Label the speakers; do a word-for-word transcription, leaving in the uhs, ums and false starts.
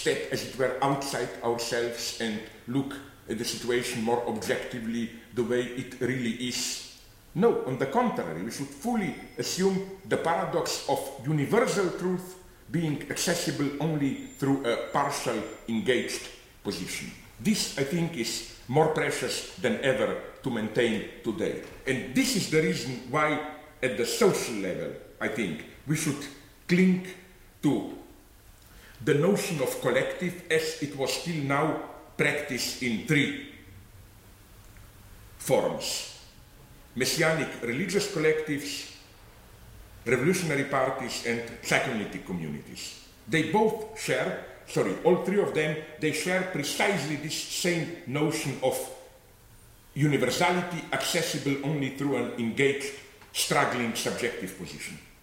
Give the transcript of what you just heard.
Speaker 1: step, as it were, outside ourselves and look at the situation more objectively the way it really is. No, on the contrary, we should fully assume the paradox of universal truth being accessible only through a partial engaged position. This, I think, is more precious than ever to maintain today. And this is the reason why, at the social level, I think, we should cling to the notion of collective as it was till now practiced in three forms: messianic religious collectives, revolutionary parties, and psychoanalytic communities. They both share, sorry, all three of them, they share precisely this same notion of universality accessible only through an engaged, struggling, subjective position.